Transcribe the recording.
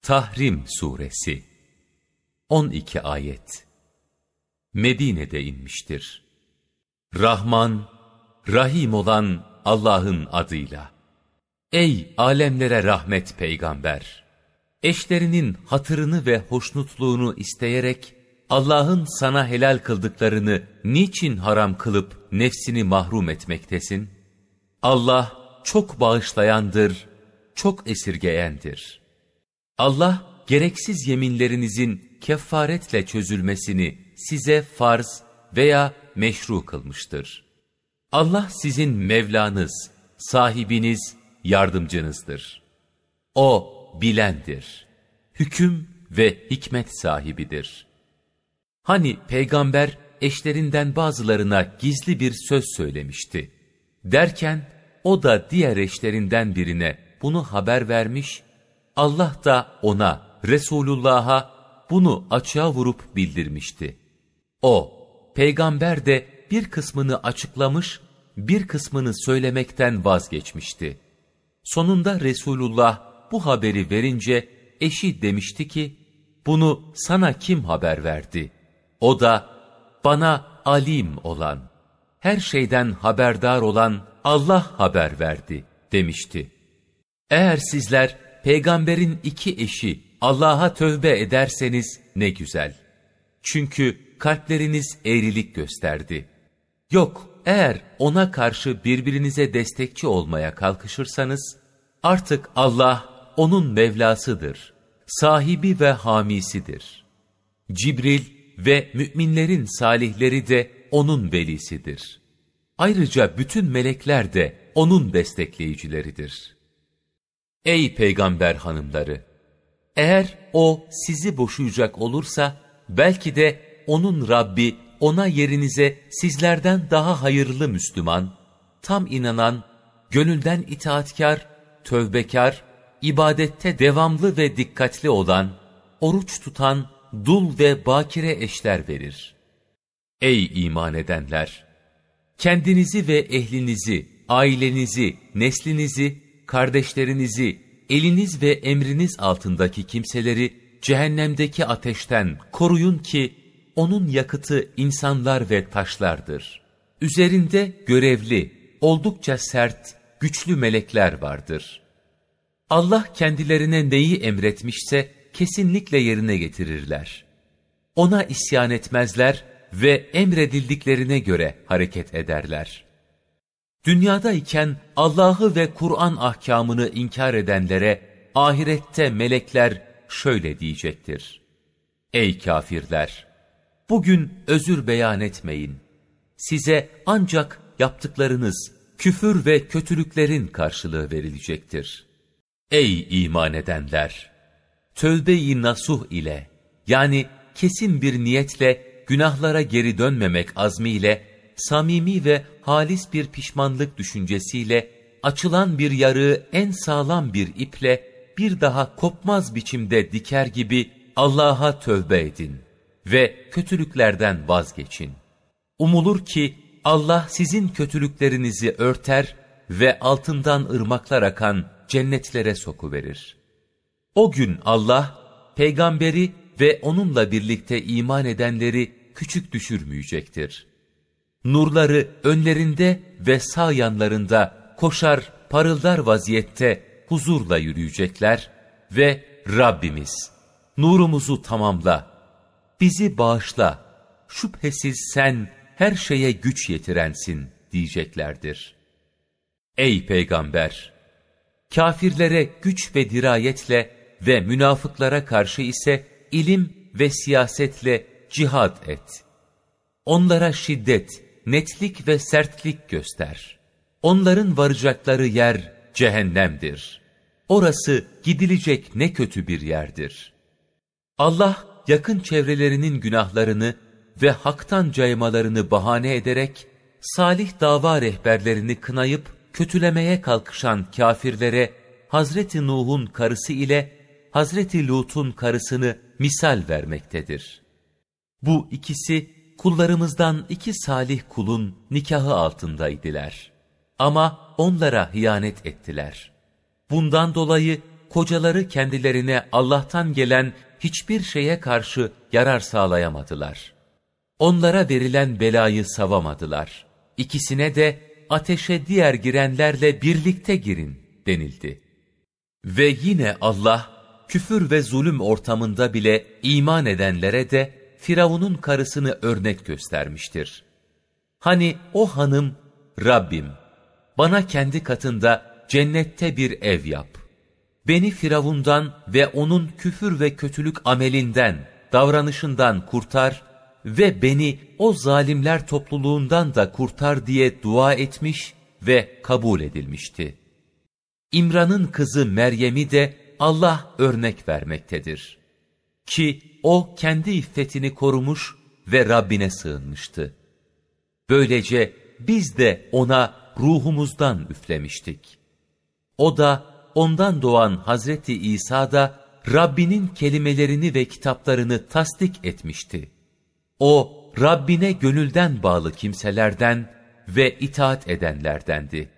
Tahrim Suresi 12 ayet. Medine'de inmiştir. Rahman, Rahim olan Allah'ın adıyla. Ey alemlere rahmet peygamber! Eşlerinin hatırını ve hoşnutluğunu isteyerek Allah'ın sana helal kıldıklarını niçin haram kılıp nefsini mahrum etmektesin? Allah çok bağışlayandır, çok esirgeyendir. Allah gereksiz yeminlerinizin kefaretle çözülmesini size farz veya meşru kılmıştır. Allah sizin Mevlanız, sahibiniz, yardımcınızdır. O bilendir, hüküm ve hikmet sahibidir. Hani peygamber eşlerinden bazılarına gizli bir söz söylemişti. Derken o da diğer eşlerinden birine bunu haber vermiş, Allah da ona, Resulullah'a bunu açığa vurup bildirmişti. O, peygamber de bir kısmını açıklamış, bir kısmını söylemekten vazgeçmişti. Sonunda Resulullah bu haberi verince eşi demişti ki, bunu sana kim haber verdi? O da, bana alim olan, her şeyden haberdar olan Allah haber verdi demişti. Eğer sizler peygamberin iki eşi Allah'a tövbe ederseniz ne güzel. Çünkü kalpleriniz eğrilik gösterdi. Yok, eğer ona karşı birbirinize destekçi olmaya kalkışırsanız, artık Allah onun Mevlasıdır, sahibi ve hamisidir. Cibril ve müminlerin salihleri de onun velisidir. Ayrıca bütün melekler de onun destekleyicileridir. Ey peygamber hanımları! Eğer o sizi boşayacak olursa, belki de onun Rabbi ona yerinize sizlerden daha hayırlı Müslüman, tam inanan, gönülden itaatkar, tövbekar, ibadette devamlı ve dikkatli olan, oruç tutan, dul ve bakire eşler verir. Ey iman edenler! Kendinizi ve ehlinizi, ailenizi, neslinizi, kardeşlerinizi, eliniz ve emriniz altındaki kimseleri cehennemdeki ateşten koruyun ki, onun yakıtı insanlar ve taşlardır. Üzerinde görevli, oldukça sert, güçlü melekler vardır. Allah kendilerine neyi emretmişse kesinlikle yerine getirirler. Ona isyan etmezler ve emredildiklerine göre hareket ederler. Dünyadayken Allah'ı ve Kur'an ahkamını inkar edenlere ahirette melekler şöyle diyecektir: Ey kafirler! Bugün özür beyan etmeyin. Size ancak yaptıklarınız, küfür ve kötülüklerin karşılığı verilecektir. Ey iman edenler! Tövbe-i nasuh ile, yani kesin bir niyetle günahlara geri dönmemek azmiyle, samimi ve halis bir pişmanlık düşüncesiyle, açılan bir yarığı en sağlam bir iple bir daha kopmaz biçimde diker gibi Allah'a tövbe edin ve kötülüklerden vazgeçin. Umulur ki Allah sizin kötülüklerinizi örter ve altından ırmaklar akan cennetlere sokuverir. O gün Allah, peygamberi ve onunla birlikte iman edenleri küçük düşürmeyecektir. Nurları önlerinde ve sağ yanlarında koşar, parıldar vaziyette huzurla yürüyecekler ve Rabbimiz, nurumuzu tamamla, bizi bağışla, şüphesiz sen her şeye güç yetirensin diyeceklerdir. Ey peygamber! Kafirlere güç ve dirayetle ve münafıklara karşı ise ilim ve siyasetle cihad et. Onlara şiddet, netlik ve sertlik göster. Onların varacakları yer cehennemdir. Orası gidilecek ne kötü bir yerdir. Allah yakın çevrelerinin günahlarını ve haktan caymalarını bahane ederek, salih dava rehberlerini kınayıp kötülemeye kalkışan kafirlere Hazreti Nuh'un karısı ile Hazreti Lut'un karısını misal vermektedir. Bu ikisi kullarımızdan iki salih kulun nikahı altındaydılar. Ama onlara hıyanet ettiler. Bundan dolayı kocaları kendilerine Allah'tan gelen hiçbir şeye karşı yarar sağlayamadılar. Onlara verilen belayı savamadılar. İkisine de ateşe diğer girenlerle birlikte girin denildi. Ve yine Allah, küfür ve zulüm ortamında bile iman edenlere de Firavun'un karısını örnek göstermiştir. Hani o hanım, Rabbim, bana kendi katında cennette bir ev yap. Beni Firavun'dan ve onun küfür ve kötülük amelinden, davranışından kurtar ve beni o zalimler topluluğundan da kurtar diye dua etmiş ve kabul edilmişti. İmran'ın kızı Meryem'i de Allah örnek vermektedir. Ki o kendi iffetini korumuş ve Rabbine sığınmıştı. Böylece biz de ona ruhumuzdan üflemiştik. O da ondan doğan Hazreti İsa da Rabbinin kelimelerini ve kitaplarını tasdik etmişti. O Rabbine gönülden bağlı kimselerden ve itaat edenlerdendi.